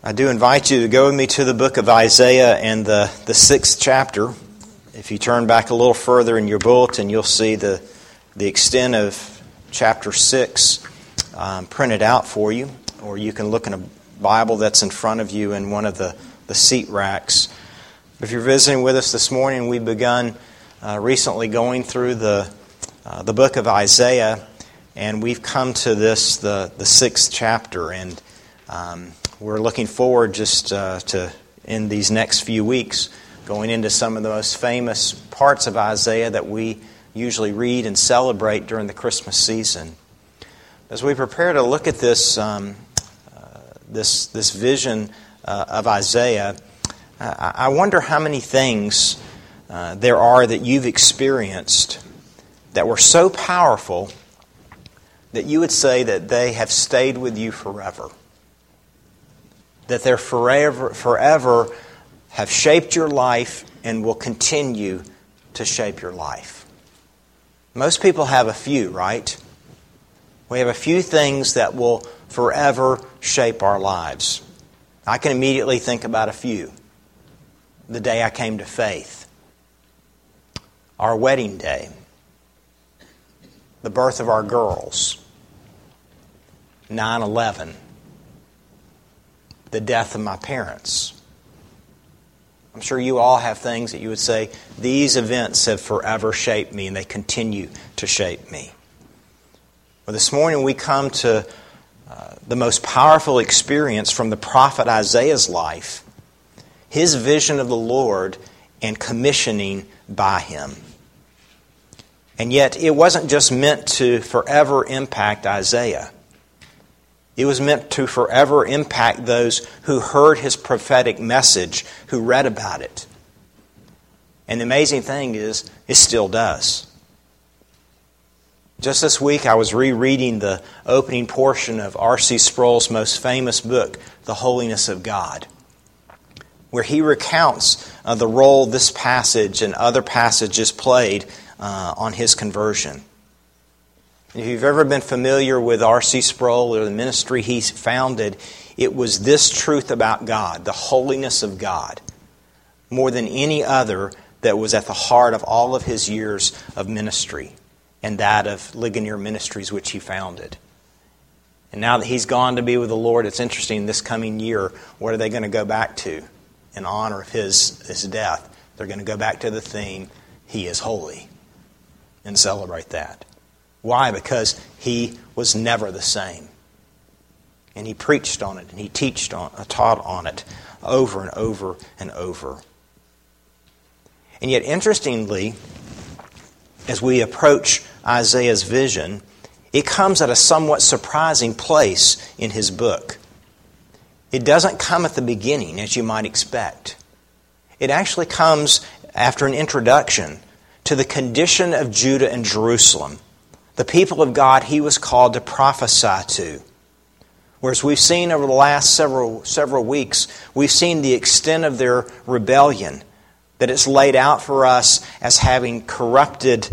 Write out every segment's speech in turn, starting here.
I do invite you to go with me to the book of Isaiah and the 6th chapter. If you turn back a little further in your bulletin, you'll see the extent of chapter 6 printed out for you, or you can look in a Bible that's in front of you in one of the seat racks. If you're visiting with us this morning, we've begun recently going through the book of Isaiah, and we've come to the 6th chapter, and we're looking forward just to, in these next few weeks, going into some of the most famous parts of Isaiah that we usually read and celebrate during the Christmas season. As we prepare to look at this vision of Isaiah, I wonder how many things there are that you've experienced that were so powerful that you would say that they have stayed with you forever. That they're forever have shaped your life and will continue to shape your life. Most people have a few, right? We have a few things that will forever shape our lives. I can immediately think about a few. The day I came to faith. Our wedding day. The birth of our girls. 9/11. The death of my parents. I'm sure you all have things that you would say, these events have forever shaped me and they continue to shape me. Well, this morning we come to the most powerful experience from the prophet Isaiah's life, his vision of the Lord and commissioning by Him. And yet it wasn't just meant to forever impact Isaiah. It was meant to forever impact those who heard his prophetic message, who read about it. And the amazing thing is, it still does. Just this week I was rereading the opening portion of R.C. Sproul's most famous book, The Holiness of God, where he recounts the role this passage and other passages played on his conversion. If you've ever been familiar with R.C. Sproul or the ministry he founded, it was this truth about God, the holiness of God, more than any other, that was at the heart of all of his years of ministry and that of Ligonier Ministries, which he founded. And now that he's gone to be with the Lord, it's interesting, this coming year, what are they going to go back to in honor of his death? They're going to go back to the theme, He is holy, and celebrate that. Why? Because he was never the same. And he preached on it, and he taught on it over and over and over. And yet, interestingly, as we approach Isaiah's vision, it comes at a somewhat surprising place in his book. It doesn't come at the beginning, as you might expect. It actually comes after an introduction to the condition of Judah and Jerusalem, the people of God he was called to prophesy to. Whereas we've seen over the last several weeks, we've seen the extent of their rebellion, that it's laid out for us as having corrupted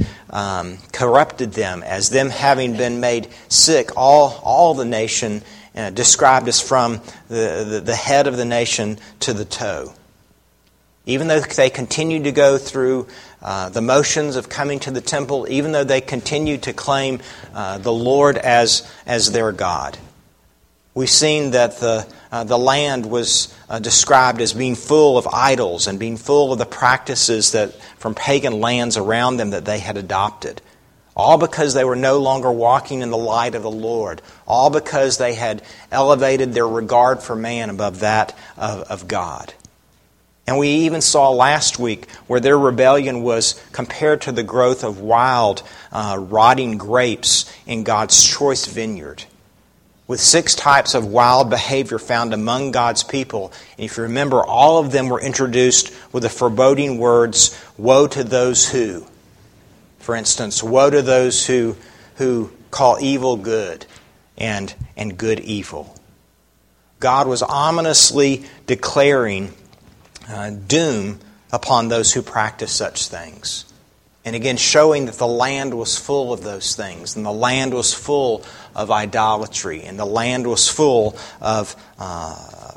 them, as them having been made sick, all the nation described as from the head of the nation to the toe. Even though they continued to go through the motions of coming to the temple, even though they continued to claim the Lord as their God. We've seen that the land was described as being full of idols and being full of the practices that from pagan lands around them that they had adopted. All because they were no longer walking in the light of the Lord. All because they had elevated their regard for man above that of God. And we even saw last week where their rebellion was compared to the growth of wild, rotting grapes in God's choice vineyard, with 6 types of wild behavior found among God's people. And if you remember, all of them were introduced with the foreboding words, woe to those who. For instance, woe to those who call evil good and good evil. God was ominously declaring doom upon those who practice such things. And again, showing that the land was full of those things, and the land was full of idolatry, and the land was full of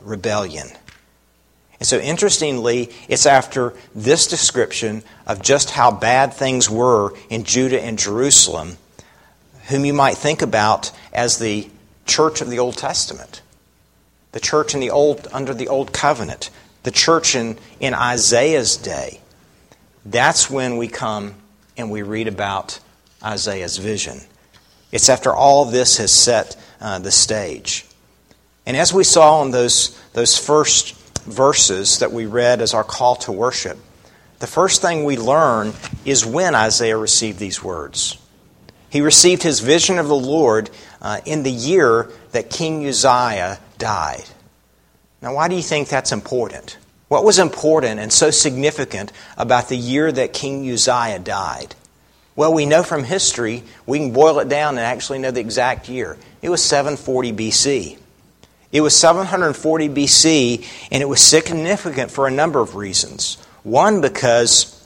rebellion. And so interestingly, it's after this description of just how bad things were in Judah and Jerusalem, whom you might think about as the church of the Old Testament, the church under the Old Covenant, the church in Isaiah's day. That's when we come and we read about Isaiah's vision. It's after all this has set the stage. And as we saw in those first verses that we read as our call to worship, the first thing we learn is when Isaiah received these words. He received his vision of the Lord in the year that King Uzziah died. Now, why do you think that's important? What was important and so significant about the year that King Uzziah died? Well, we know from history, we can boil it down and actually know the exact year. It was 740 BC. It was 740 BC, and it was significant for a number of reasons. One, because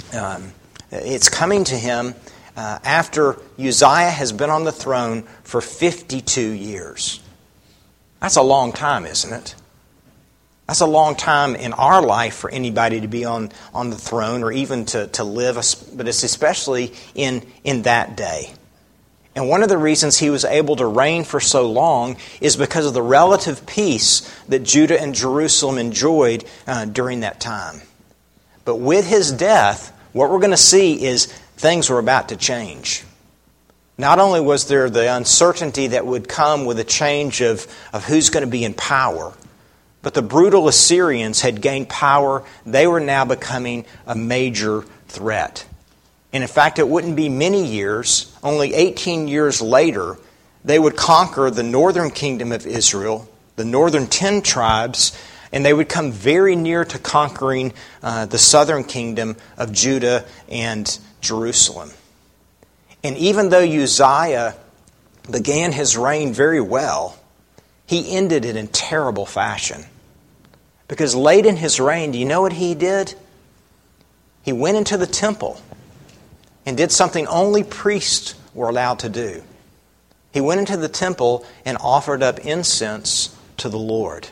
it's coming to him after Uzziah has been on the throne for 52 years. That's a long time, isn't it? That's a long time in our life for anybody to be on the throne or even to live, but it's especially in that day. And one of the reasons he was able to reign for so long is because of the relative peace that Judah and Jerusalem enjoyed during that time. But with his death, what we're going to see is things were about to change. Not only was there the uncertainty that would come with a change of who's going to be in power, but the brutal Assyrians had gained power. They were now becoming a major threat. And in fact, it wouldn't be many years, only 18 years later, they would conquer the northern kingdom of Israel, the northern 10 tribes, and they would come very near to conquering the southern kingdom of Judah and Jerusalem. And even though Uzziah began his reign very well, he ended it in terrible fashion. Because late in his reign, do you know what he did? He went into the temple and did something only priests were allowed to do. He went into the temple and offered up incense to the Lord.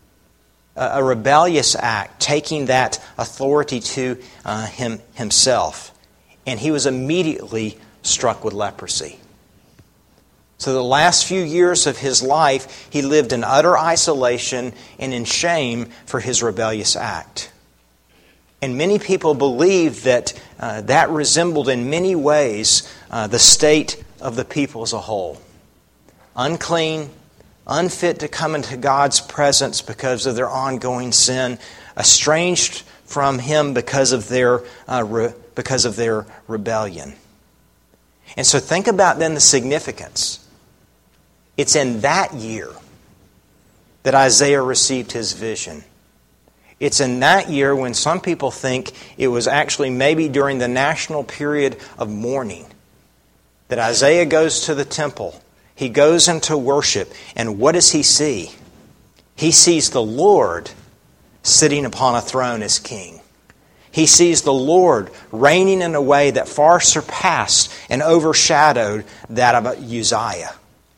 A rebellious act, taking that authority to himself. And he was immediately struck with leprosy. So the last few years of his life, he lived in utter isolation and in shame for his rebellious act. And many people believe that that resembled in many ways the state of the people as a whole. Unclean, unfit to come into God's presence because of their ongoing sin, estranged from Him because of their rebellion. And so think about then the significance. It's in that year that Isaiah received his vision. It's in that year when some people think it was actually maybe during the national period of mourning that Isaiah goes to the temple. He goes into worship, and what does he see? He sees the Lord sitting upon a throne as king. He sees the Lord reigning in a way that far surpassed and overshadowed that of Uzziah.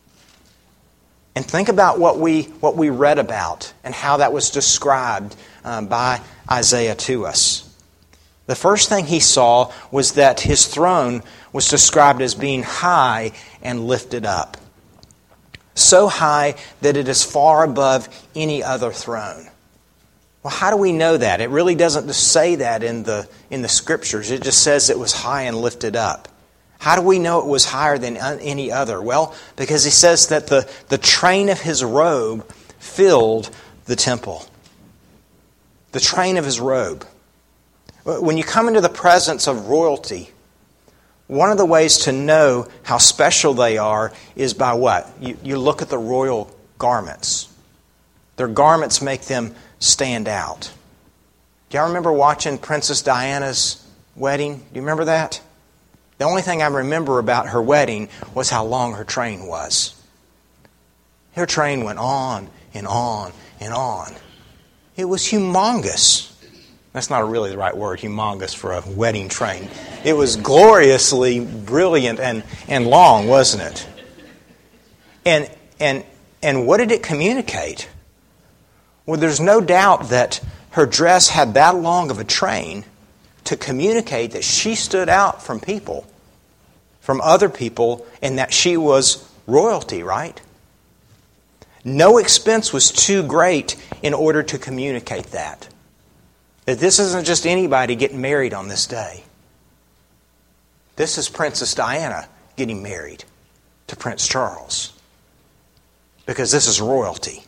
And think about what we read about and how that was described by Isaiah to us. The first thing he saw was that his throne was described as being high and lifted up. So high that it is far above any other throne. Well, how do we know that? It really doesn't just say that in the Scriptures. It just says it was high and lifted up. How do we know it was higher than any other? Well, because he says that the train of his robe filled the temple. The train of his robe. When you come into the presence of royalty, one of the ways to know how special they are is by what? You look at the royal garments. Their garments make them stand out. Do y'all remember watching Princess Diana's wedding? Do you remember that? The only thing I remember about her wedding was how long her train was. Her train went on and on and on. It was humongous. That's not really the right word, humongous, for a wedding train. It was gloriously brilliant and long, wasn't it? And what did it communicate? Well, there's no doubt that her dress had that long of a train to communicate that she stood out from people, from other people, and that she was royalty, right? No expense was too great in order to communicate that. That this isn't just anybody getting married on this day. This is Princess Diana getting married to Prince Charles. Because this is royalty.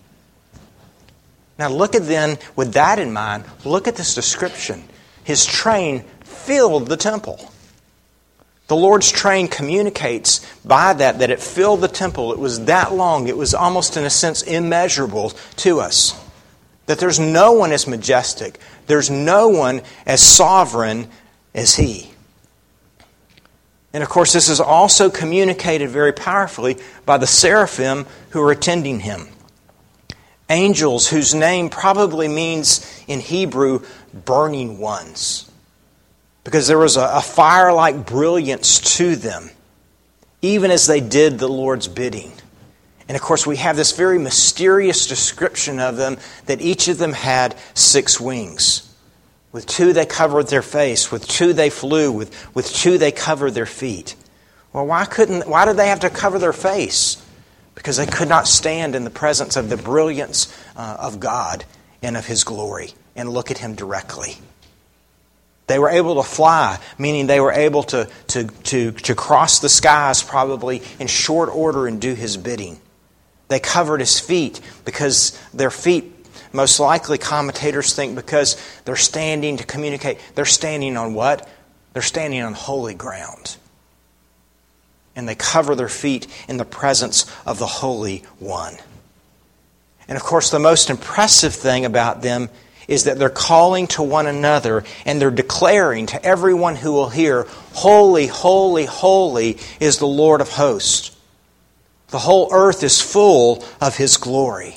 Now look at then, with that in mind, look at this description. His train filled the temple. The Lord's train communicates by that it filled the temple. It was that long. It was almost, in a sense, immeasurable to us. That there's no one as majestic. There's no one as sovereign as He. And of course, this is also communicated very powerfully by the seraphim who are attending Him. Angels whose name probably means in Hebrew, burning ones. Because there was a fire-like brilliance to them, even as they did the Lord's bidding. And of course, we have this very mysterious description of them, that each of them had 6 wings. With 2 they covered their face, with 2 they flew, with 2 they covered their feet. Well, why did they have to cover their face? Because they could not stand in the presence of the brilliance of God and of His glory and look at Him directly. They were able to fly, meaning they were able to cross the skies probably in short order and do His bidding. They covered His feet because their feet, most likely commentators think, because they're standing to communicate, they're standing on what? They're standing on holy ground. And they cover their feet in the presence of the Holy One. And of course, the most impressive thing about them is that they're calling to one another and they're declaring to everyone who will hear, "Holy, holy, holy is the Lord of hosts. The whole earth is full of His glory."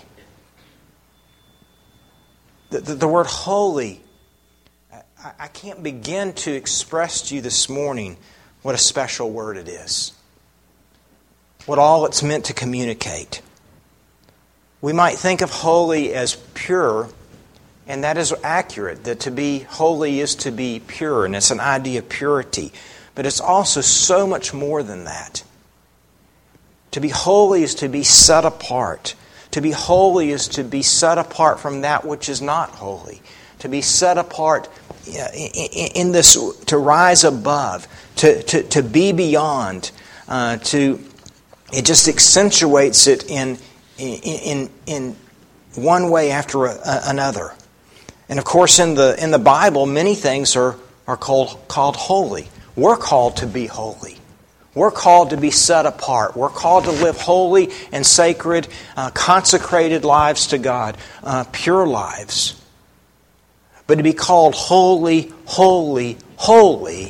The word holy, I can't begin to express to you this morning what a special word it is. What all it's meant to communicate. We might think of holy as pure, and that is accurate, that to be holy is to be pure, and it's an idea of purity. But it's also so much more than that. To be holy is to be set apart. To be holy is to be set apart from that which is not holy. To be set apart in this, to rise above, to be beyond, it just accentuates it in one way after another. And of course, in the Bible, many things are called holy. We're called to be holy. We're called to be set apart. We're called to live holy and sacred, consecrated lives to God, pure lives. But to be called holy, holy, holy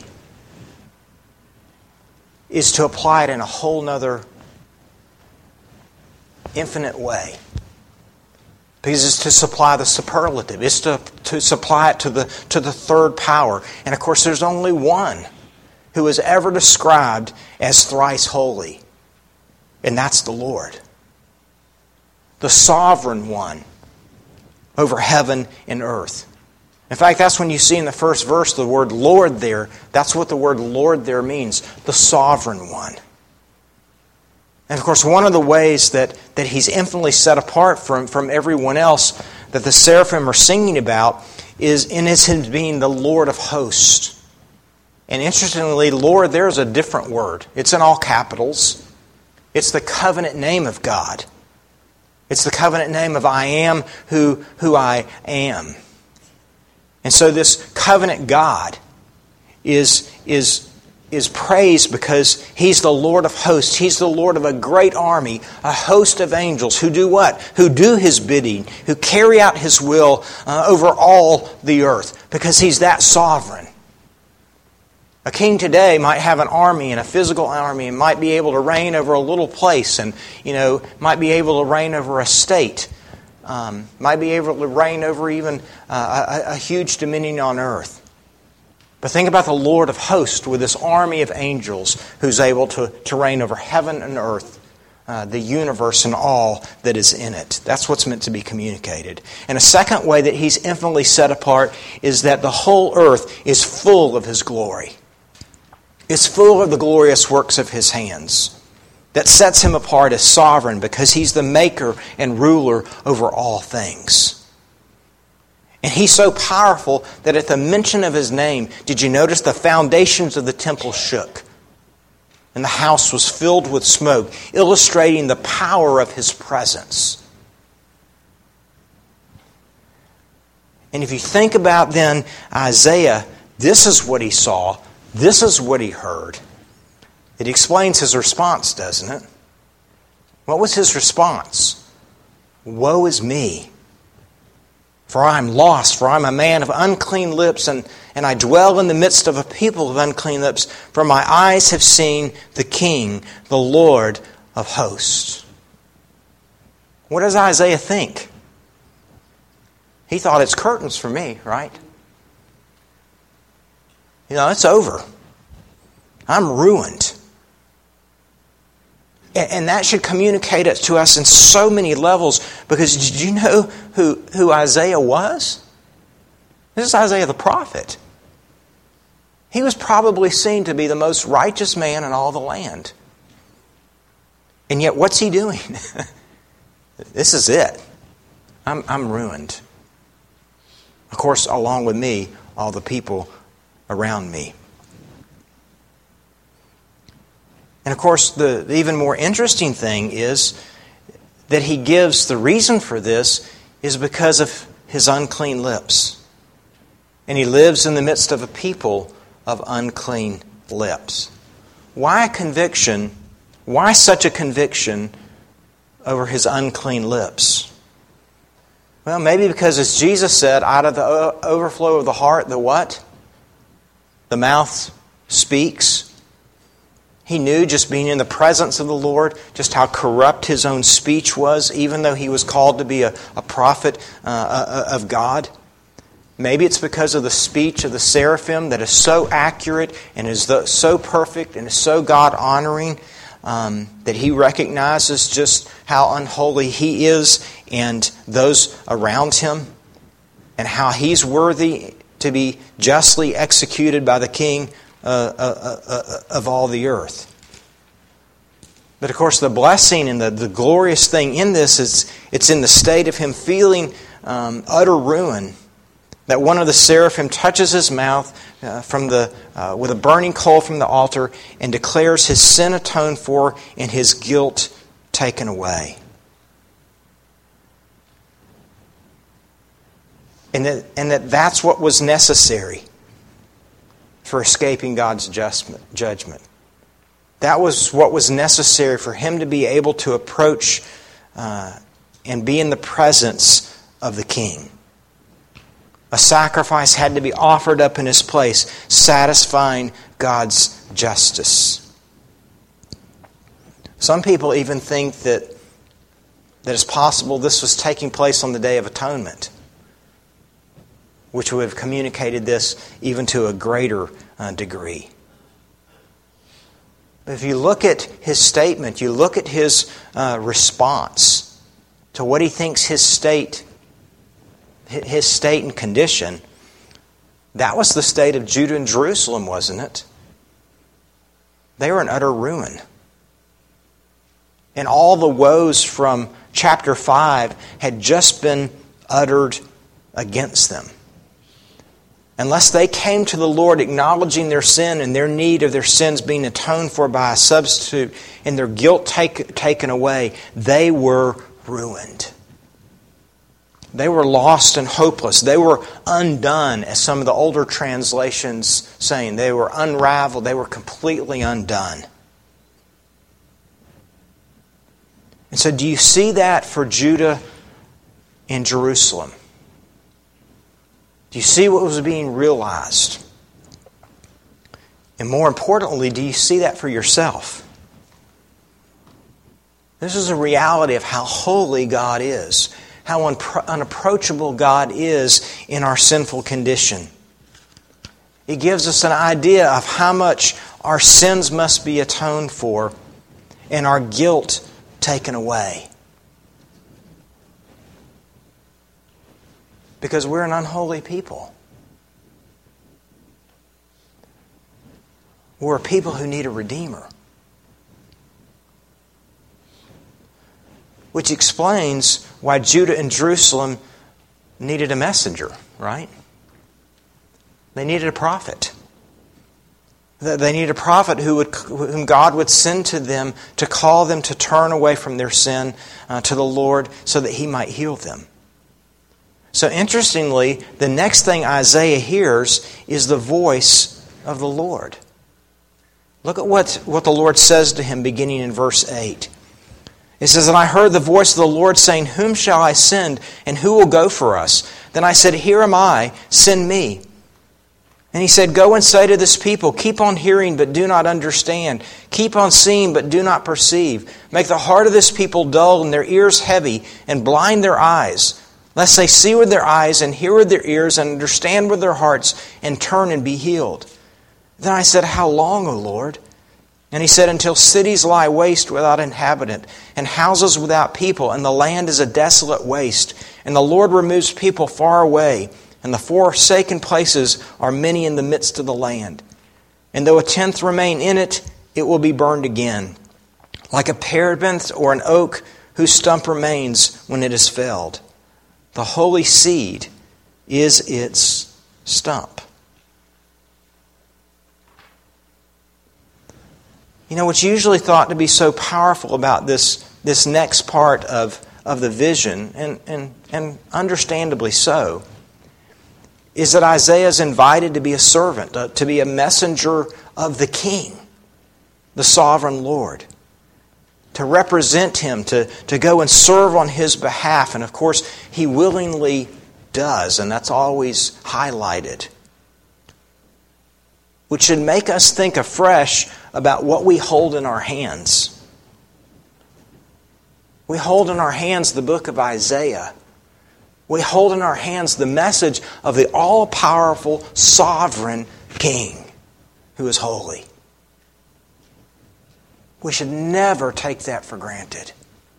is to apply it in a whole nother infinite way. Because it's to supply the superlative. It's to supply it to the third power. And of course, there's only one who is ever described as thrice holy. And that's the Lord. The sovereign one over heaven and earth. In fact, that's when you see in the first verse the word Lord there. That's what the word Lord there means. The sovereign one. And of course, one of the ways that He's infinitely set apart from everyone else that the seraphim are singing about is in His being the Lord of hosts. And interestingly, Lord there is a different word. It's in all capitals. It's the covenant name of God. It's the covenant name of I am who I am. And so this covenant God is praised because He's the Lord of hosts. He's the Lord of a great army, a host of angels who do what? Who do His bidding, who carry out His will over all the earth because He's that sovereign. A king today might have an army and a physical army and might be able to reign over a little place and, might be able to reign over a state. Might be able to reign over even a huge dominion on earth. But think about the Lord of hosts with this army of angels who's able to reign over heaven and earth, the universe and all that is in it. That's what's meant to be communicated. And a second way that He's infinitely set apart is that the whole earth is full of His glory. It's full of the glorious works of His hands. That sets Him apart as sovereign because He's the maker and ruler over all things. And He's so powerful that at the mention of His name, did you notice the foundations of the temple shook? And the house was filled with smoke, illustrating the power of His presence. And if you think about then Isaiah, this is what he saw, this is what he heard. It explains his response, doesn't it? What was his response? Woe is me, for I am lost, for I am a man of unclean lips, and I dwell in the midst of a people of unclean lips, for my eyes have seen the King, the Lord of hosts. What does Isaiah think? He thought, it's curtains for me, right? It's over. I'm ruined. And that should communicate it to us in so many levels, because did you know who Isaiah was? This is Isaiah the prophet. He was probably seen to be the most righteous man in all the land. And yet what's he doing? This is it. I'm ruined. Of course, along with me, all the people around me. And of course, the even more interesting thing is that he gives the reason for this is because of his unclean lips. And he lives in the midst of a people of unclean lips. Why a conviction? Why such a conviction over his unclean lips? Well, maybe because, as Jesus said, out of the overflow of the heart, the what? The mouth speaks. He knew, just being in the presence of the Lord, just how corrupt his own speech was, even though he was called to be a prophet of God. Maybe it's because of the speech of the seraphim that is so accurate and is so perfect and is so God-honoring that he recognizes just how unholy he is and those around him, and how he's worthy to be justly executed by the King of all the earth. But of course, the blessing and the glorious thing in this is it's in the state of him feeling utter ruin, that one of the seraphim touches his mouth with a burning coal from the altar and declares his sin atoned for and his guilt taken away. And that's what was necessary for escaping God's judgment. That was what was necessary for him to be able to approach and be in the presence of the King. A sacrifice had to be offered up in his place, satisfying God's justice. Some people even think that it's possible this was taking place on the Day of Atonement, which would have communicated this even to a greater degree. But if you look at his statement, you look at his response to what he thinks his state and condition, that was the state of Judah and Jerusalem, wasn't it? They were in utter ruin. And all the woes from chapter 5 had just been uttered against them. Unless they came to the Lord acknowledging their sin and their need of their sins being atoned for by a substitute and their guilt taken away, they were ruined. They were lost and hopeless. They were undone, as some of the older translations saying. They were unraveled. They were completely undone. And so do you see that for Judah and Jerusalem? Do you see what was being realized? And more importantly, do you see that for yourself? This is a reality of how holy God is, how unapproachable God is in our sinful condition. It gives us an idea of how much our sins must be atoned for and our guilt taken away. Because we're an unholy people. We're a people who need a Redeemer. Which explains why Judah and Jerusalem needed a messenger, right? They needed a prophet. They needed a prophet whom God would send to them to call them to turn away from their sin to the Lord so that He might heal them. So interestingly, the next thing Isaiah hears is the voice of the Lord. Look at what the Lord says to him beginning in verse 8. It says, "And I heard the voice of the Lord saying, Whom shall I send, and who will go for us? Then I said, Here am I, send me. And He said, Go and say to this people, Keep on hearing, but do not understand. Keep on seeing, but do not perceive. Make the heart of this people dull, and their ears heavy, and blind their eyes, lest they see with their eyes, and hear with their ears, and understand with their hearts, and turn and be healed. Then I said, How long, O Lord? And He said, Until cities lie waste without inhabitant, and houses without people, and the land is a desolate waste, and the Lord removes people far away, and the forsaken places are many in the midst of the land. And though a tenth remain in it, it will be burned again, like a terebinth or an oak whose stump remains when it is felled. The holy seed is its stump." You know, what's usually thought to be so powerful about this next part of the vision, and understandably so, is that Isaiah is invited to be a servant, to be a messenger of the King, the sovereign Lord, to represent Him, to go and serve on His behalf. And of course, he willingly does, and that's always highlighted. Which should make us think afresh about what we hold in our hands. We hold in our hands the book of Isaiah. We hold in our hands the message of the all-powerful, sovereign King who is holy. We should never take that for granted.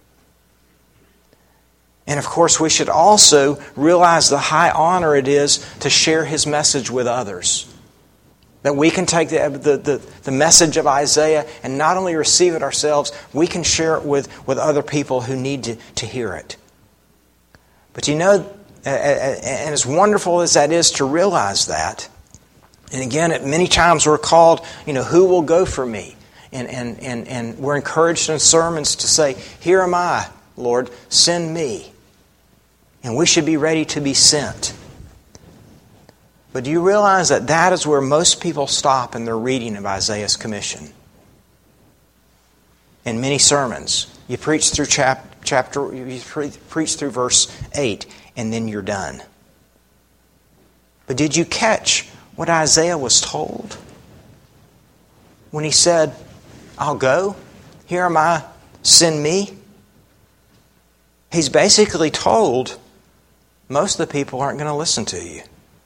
And of course, we should also realize the high honor it is to share His message with others. That we can take the message of Isaiah and not only receive it ourselves, we can share it with other people who need to hear it. But you know, and as wonderful as that is to realize that, and again, many times we're called, who will go for me? And we're encouraged in sermons to say, Here am I, Lord, send me. And we should be ready to be sent. But do you realize that is where most people stop in their reading of Isaiah's commission? In many sermons, you preach through you preach through verse 8, and then you're done. But did you catch what Isaiah was told? When he said, I'll go, here am I, send me. He's basically told, most of the people aren't going to listen to you.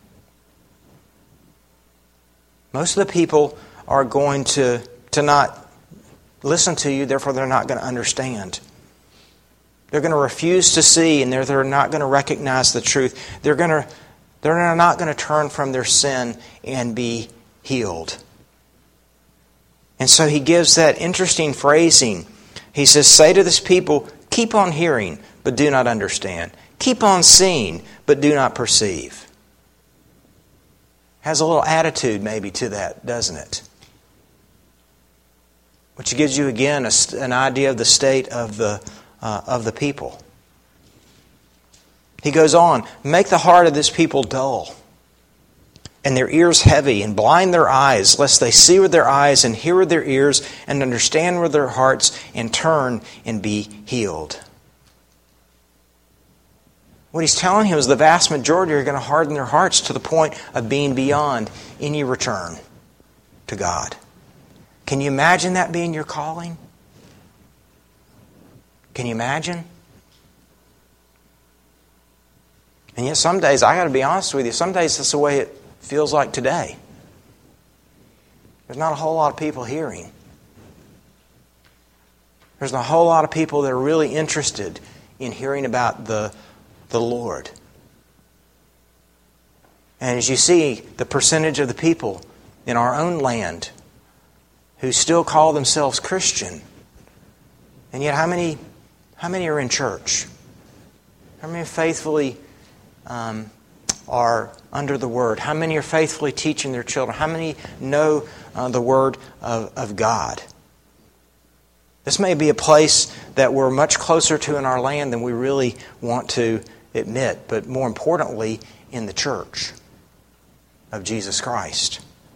Most of the people are going to not listen to you, therefore they're not going to understand. They're going to refuse to see, and they're not going to recognize the truth. They're not going to turn from their sin and be healed. And so he gives that interesting phrasing. He says, Say to this people, keep on hearing, but do not understand. Keep on seeing, but do not perceive. Has a little attitude maybe to that, doesn't it? Which gives you again an idea of the state of the people. He goes on, Make the heart of this people dull, and their ears heavy, and blind their eyes, lest they see with their eyes, and hear with their ears, and understand with their hearts, and turn and be healed. What he's telling him is the vast majority are going to harden their hearts to the point of being beyond any return to God. Can you imagine that being your calling? Can you imagine? And yet some days, I got to be honest with you, some days that's the way it feels like today. There's not a whole lot of people hearing. There's a whole lot of people that are really interested in hearing about the Lord. And as you see, the percentage of the people in our own land who still call themselves Christian, and yet how many are in church? How many faithfully are under the Word? How many are faithfully teaching their children? How many know the Word of God? This may be a place that we're much closer to in our land than we really want to admit, but more importantly, in the church of Jesus Christ.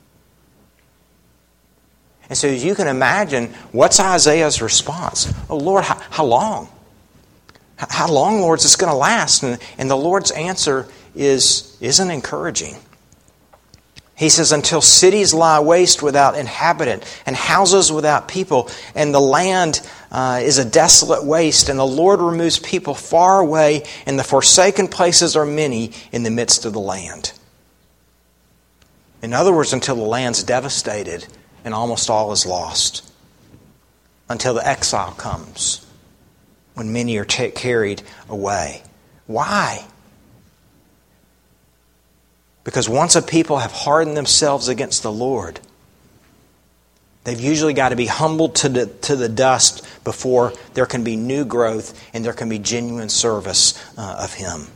And so as you can imagine, what's Isaiah's response? Oh Lord, how long? How long, Lord, is this going to last? And the Lord's answer isn't encouraging. He says, until cities lie waste without inhabitant, and houses without people, and the land is a desolate waste, and the Lord removes people far away, and the forsaken places are many in the midst of the land. In other words, until the land's devastated and almost all is lost. Until the exile comes, when many are carried away. Why? Because once a people have hardened themselves against the Lord, they've usually got to be humbled to the dust before there can be new growth and there can be genuine service of Him.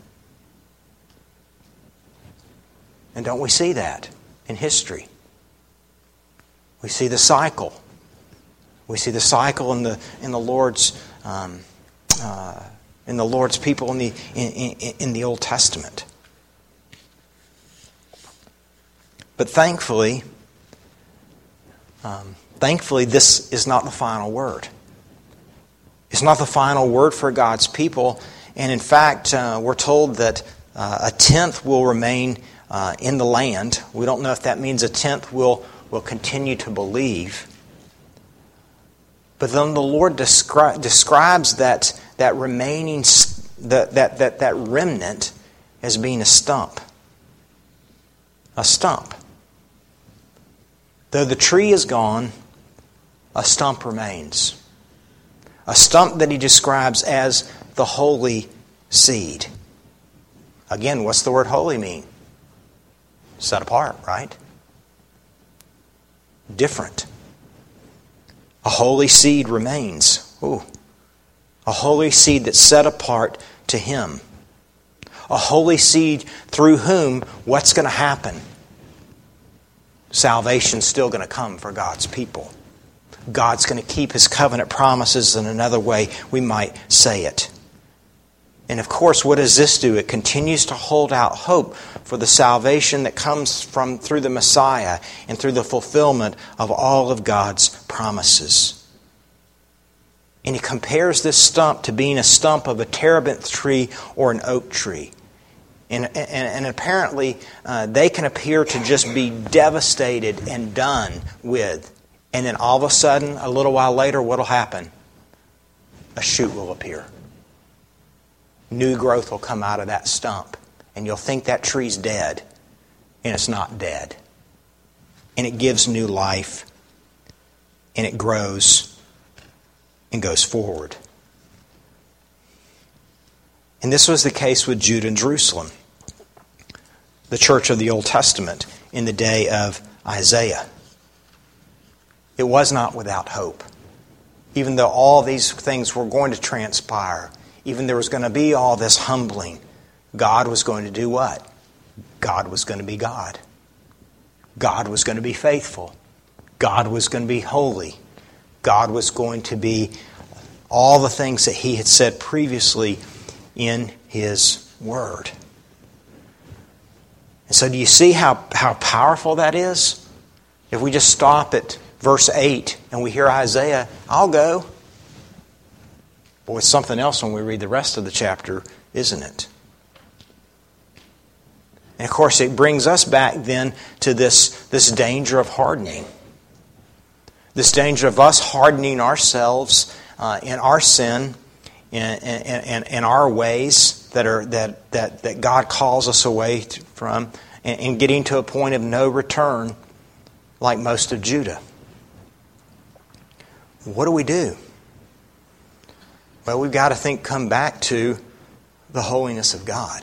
And don't we see that in history? We see the cycle. We see the cycle in the Lord's people in the Old Testament. But thankfully, this is not the final word. It's not the final word for God's people. And in fact, we're told that a tenth will remain in the land. We don't know if that means a tenth will continue to believe. But then the Lord describes that remaining, that remnant as being a stump. A stump. Though the tree is gone, a stump remains. A stump that He describes as the holy seed. Again, what's the word holy mean? Set apart, right? Different. A holy seed remains. Ooh. A holy seed that's set apart to Him. A holy seed through whom what's going to happen? Salvation's still going to come for God's people. God's going to keep His covenant promises in another way we might say it. And of course, what does this do? It continues to hold out hope for the salvation that comes through the Messiah and through the fulfillment of all of God's promises. And He compares this stump to being a stump of a terebinth tree or an oak tree. And apparently, they can appear to just be devastated and done with. And then all of a sudden, a little while later, what will happen? A shoot will appear. New growth will come out of that stump. And you'll think that tree's dead. And it's not dead. And it gives new life. And it grows and goes forward. And this was the case with Judah and Jerusalem, the church of the Old Testament in the day of Isaiah. It was not without hope. Even though all these things were going to transpire, even there was going to be all this humbling, God was going to do what? God was going to be God. God was going to be faithful. God was going to be holy. God was going to be all the things that He had said previously in His Word. And so do you see how powerful that is? If we just stop at verse 8 and we hear Isaiah, I'll go. Boy, it's something else when we read the rest of the chapter, isn't it? And of course, it brings us back then to this danger of hardening. This danger of us hardening ourselves in our sin, in our ways that God calls us away from, and getting to a point of no return, like most of Judah. What do we do? Well, we've got to come back to the holiness of God.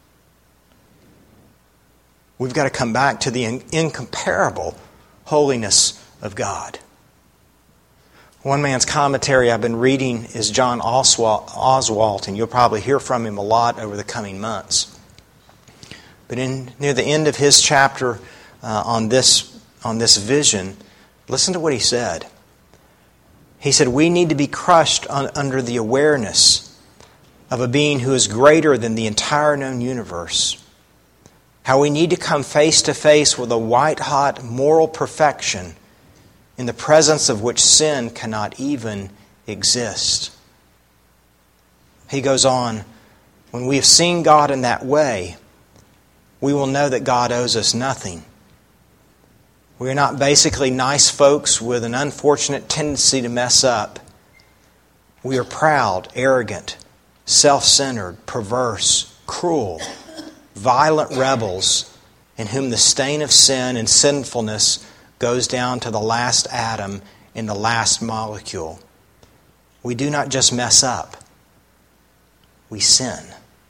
We've got to come back to the incomparable holiness of God. One man's commentary I've been reading is John Oswalt, and you'll probably hear from him a lot over the coming months. But near the end of his chapter on this vision, listen to what he said. He said, "We need to be crushed under the awareness of a being who is greater than the entire known universe. How we need to come face to face with a white-hot moral perfection in the presence of which sin cannot even exist." He goes on, "When we have seen God in that way, we will know that God owes us nothing. We are not basically nice folks with an unfortunate tendency to mess up. We are proud, arrogant, self-centered, perverse, cruel, violent rebels in whom the stain of sin and sinfulness goes down to the last atom in the last molecule. We do not just mess up. We sin.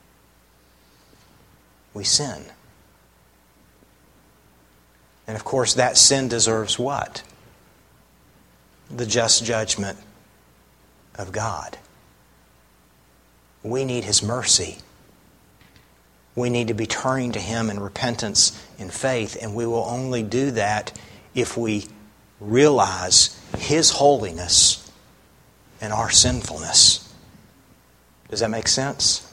We sin. And of course, that sin deserves what? The just judgment of God. We need His mercy. We need to be turning to Him in repentance and faith, and we will only do that if we realize His holiness and our sinfulness. Does that make sense?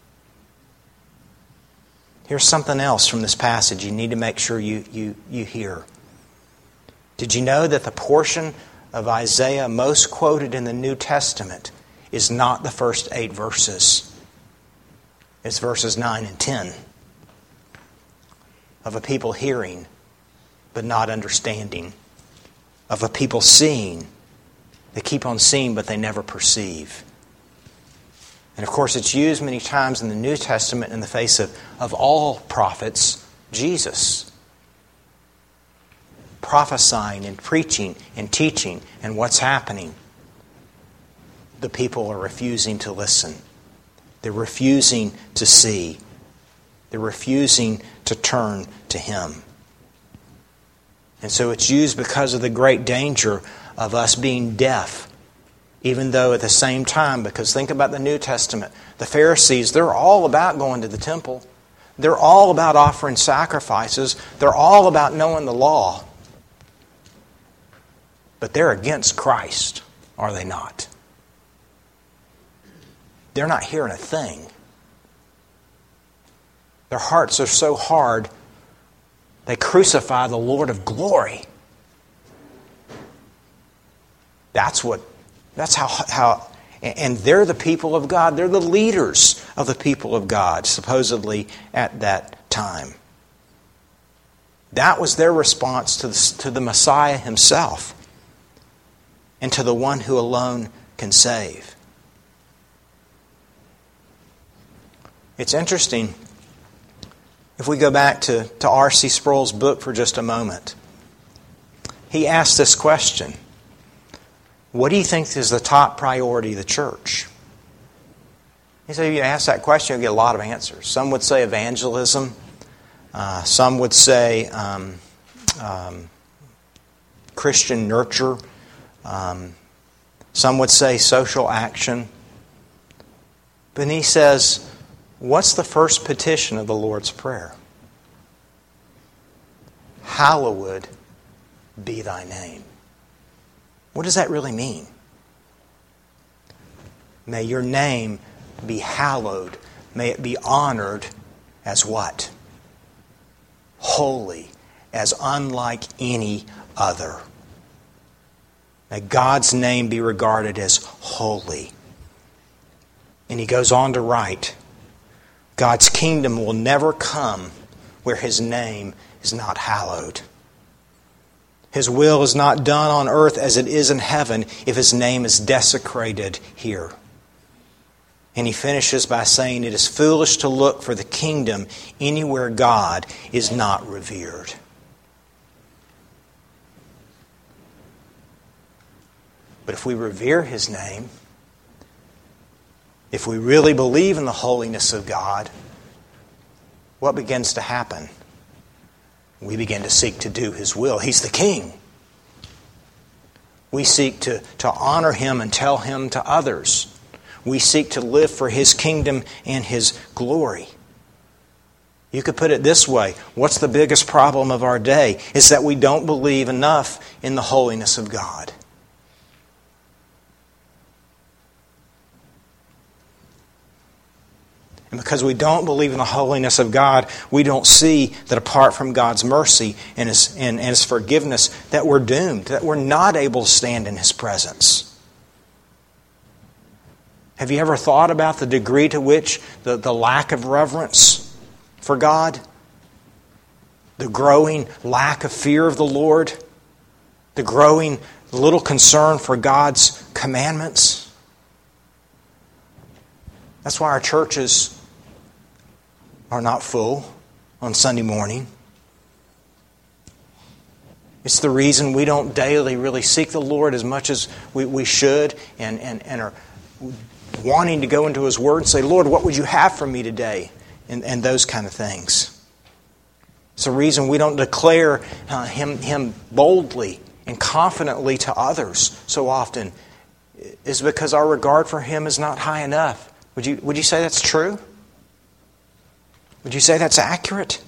Here's something else from this passage you need to make sure you hear. Did you know that the portion of Isaiah most quoted in the New Testament is not the first 8 verses? It's verses 9 and 10 of a people hearing but not understanding, of a people seeing. They keep on seeing but they never perceive. And of course it's used many times in the New Testament in the face of all prophets, Jesus. Prophesying and preaching and teaching, and what's happening? The people are refusing to listen. They're refusing to see. They're refusing to turn to Him. And so it's used because of the great danger of us being deaf, even though at the same time, because think about the New Testament, the Pharisees, they're all about going to the temple. They're all about offering sacrifices. They're all about knowing the law. But they're against Christ, are they not? They're not hearing a thing. Their hearts are so hard, they crucify the Lord of glory. That's how, and they're the people of God. They're the leaders of the people of God, supposedly at that time. That was their response to the Messiah Himself and to the one who alone can save. It's interesting, if we go back to R.C. Sproul's book for just a moment. He asked this question: what do you think is the top priority of the church? He said, if you ask that question, you'll get a lot of answers. Some would say evangelism. Some would say Christian nurture. Some would say social action. But he says, what's the first petition of the Lord's Prayer? Hallowed be thy name. What does that really mean? May your name be hallowed. May it be honored as what? Holy, as unlike any other. May God's name be regarded as holy. And he goes on to write, God's kingdom will never come where His name is not hallowed. His will is not done on earth as it is in heaven if His name is desecrated here. And he finishes by saying, it is foolish to look for the kingdom anywhere God is not revered. But if we revere His name, if we really believe in the holiness of God, what begins to happen? We begin to seek to do His will. He's the King. We seek to honor Him and tell Him to others. We seek to live for His kingdom and His glory. You could put it this way. What's the biggest problem of our day? Is that we don't believe enough in the holiness of God. And because we don't believe in the holiness of God, we don't see that apart from God's mercy and His forgiveness, that we're doomed, that we're not able to stand in His presence. Have you ever thought about the degree to which the lack of reverence for God, the growing lack of fear of the Lord, the growing little concern for God's commandments? That's why our churches are not full on Sunday morning. It's the reason we don't daily really seek the Lord as much as we should and are wanting to go into His Word and say, Lord, what would you have from me today? And those kind of things. It's the reason we don't declare Him boldly and confidently to others so often, is because our regard for Him is not high enough. Would you say that's true? Would you say that's accurate?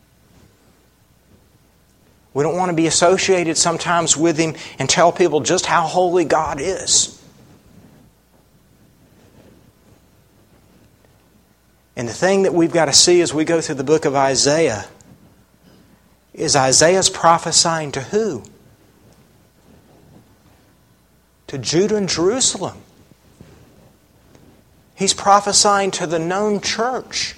We don't want to be associated sometimes with Him and tell people just how holy God is. And the thing that we've got to see as we go through the book of Isaiah is Isaiah's prophesying to who? To Judah and Jerusalem. He's prophesying to the known church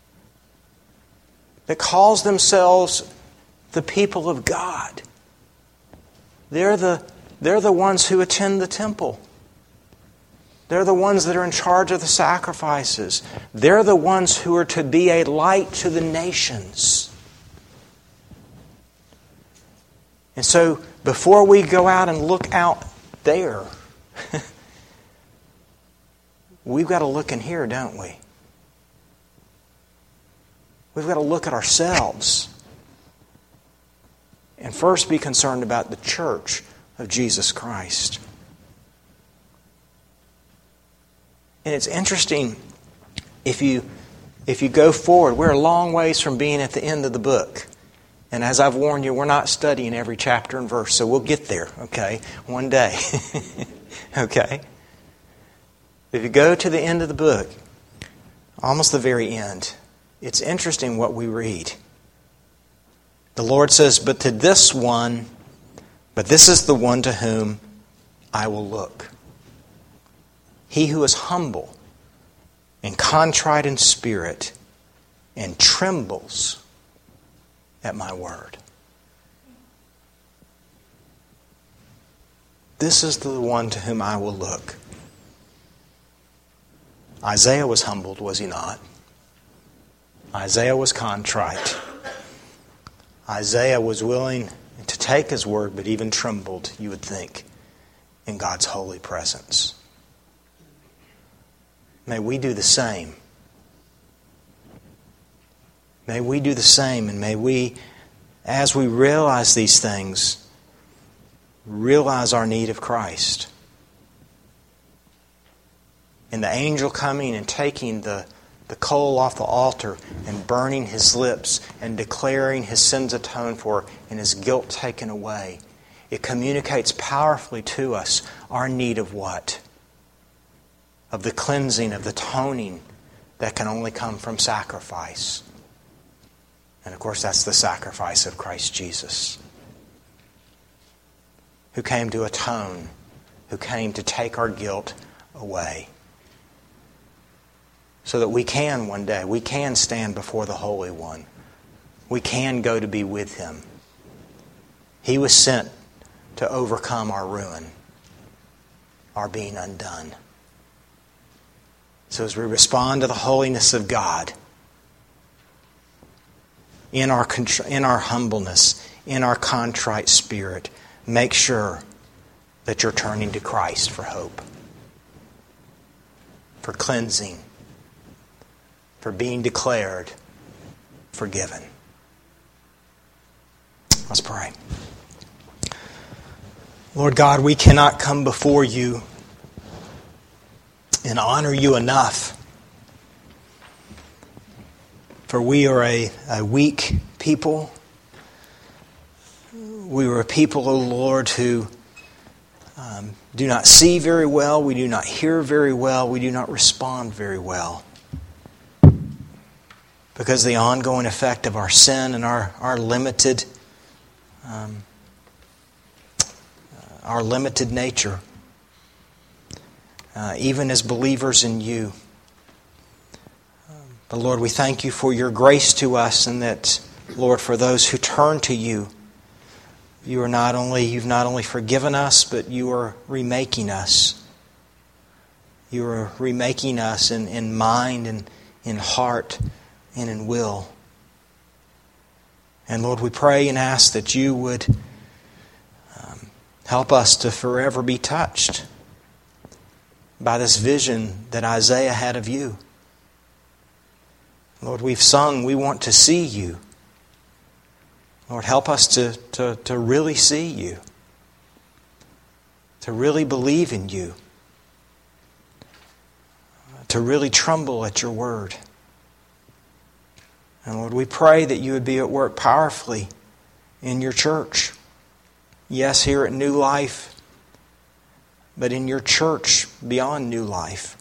that calls themselves the people of God. They're the ones who attend the temple. They're the ones that are in charge of the sacrifices. They're the ones who are to be a light to the nations. And so, before we go out and look out there, we've got to look in here, don't we? We've got to look at ourselves and first be concerned about the church of Jesus Christ. And it's interesting, if you go forward, we're a long ways from being at the end of the book. And as I've warned you, we're not studying every chapter and verse, so we'll get there, okay? One day. Okay? If you go to the end of the book, almost the very end, it's interesting what we read. The Lord says, but this is the one to whom I will look. He who is humble and contrite in spirit and trembles at my word. This is the one to whom I will look. Isaiah was humbled, was he not? Isaiah was contrite. Isaiah was willing to take his word, but even trembled, you would think, in God's holy presence. May we do the same. May we do the same, and may we, as we realize these things, realize our need of Christ. And the angel coming and taking the coal off the altar and burning his lips and declaring his sins atoned for and his guilt taken away. It communicates powerfully to us our need of what? Of the cleansing, of the toning that can only come from sacrifice. And of course that's the sacrifice of Christ Jesus, who came to atone, who came to take our guilt away. So that we can one day, we can stand before the Holy One. We can go to be with Him. He was sent to overcome our ruin, our being undone. So as we respond to the holiness of God, in our humbleness, in our contrite spirit, make sure that you're turning to Christ for hope. for cleansing, for being declared forgiven. Let's pray. Lord God, we cannot come before you and honor you enough. For we are a weak people. We are a people, O Lord, who do not see very well. We do not hear very well. We do not respond very well. Because of the ongoing effect of our sin and our limited nature, even as believers in you. But Lord, we thank you for your grace to us, and that, Lord, for those who turn to you, you've not only forgiven us, but you are remaking us. You are remaking us in mind and in heart and in will. And Lord, we pray and ask that you would help us to forever be touched by this vision that Isaiah had of you. Lord, we've sung, we want to see you. Lord, help us to really see you, to really believe in you, to really tremble at your word. And Lord, we pray that you would be at work powerfully in your church. Yes, here at New Life, but in your church beyond New Life.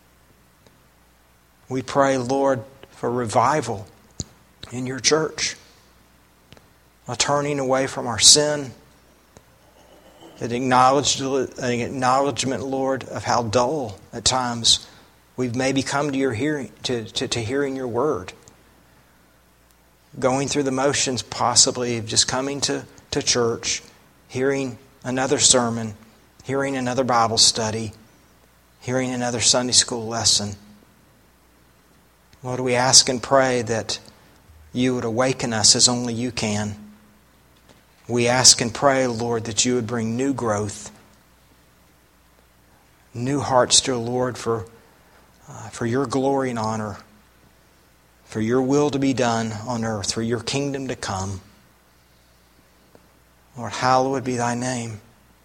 We pray, Lord, for revival in your church. A turning away from our sin. An acknowledgement, Lord, of how dull at times we've maybe come to your hearing, to hearing your word. Going through the motions possibly of just coming to church, hearing another sermon, hearing another Bible study, hearing another Sunday school lesson. Lord, we ask and pray that you would awaken us as only you can. We ask and pray, Lord, that you would bring new growth, new hearts, dear Lord, for your glory and honor, for your will to be done on earth, for your kingdom to come. Lord, hallowed be thy name.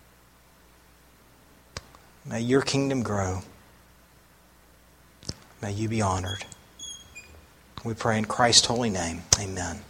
May your kingdom grow. May you be honored. We pray in Christ's holy name. Amen.